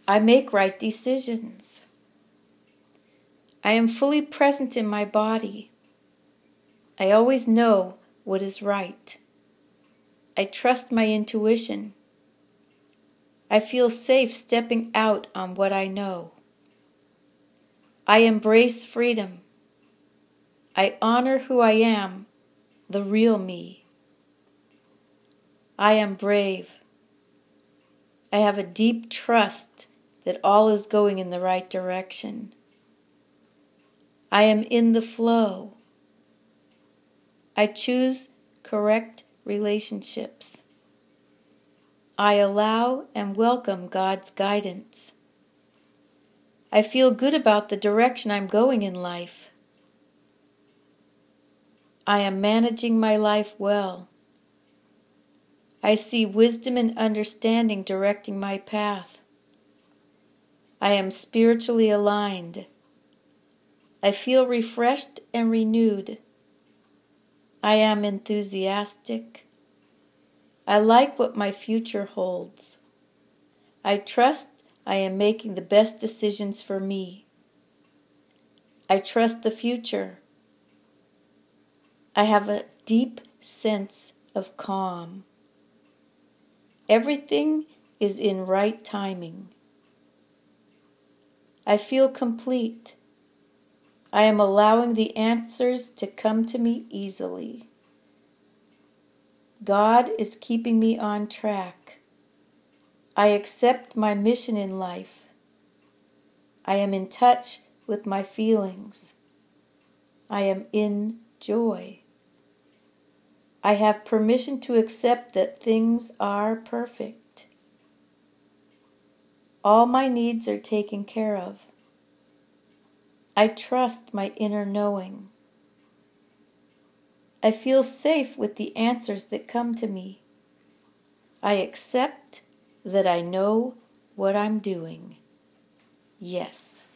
I make right decisions. I am fully present in my body. I always know what is right. I trust my intuition. I feel safe stepping out on what I know. I embrace freedom. I honor who I am, the real me. I am brave. I have a deep trust that all is going in the right direction. I am in the flow. I choose correct relationships. I allow and welcome God's guidance. I feel good about the direction I'm going in life. I am managing my life well. I see wisdom and understanding directing my path. I am spiritually aligned. I feel refreshed and renewed. I am enthusiastic. I like what my future holds. I trust I am making the best decisions for me. I trust the future. I have a deep sense of calm. Everything is in right timing. I feel complete. I am allowing the answers to come to me easily. God is keeping me on track. I accept my mission in life. I am in touch with my feelings. I am in joy. I have permission to accept that things are perfect. All my needs are taken care of. I trust my inner knowing. I feel safe with the answers that come to me. I accept that I know what I'm doing. Yes.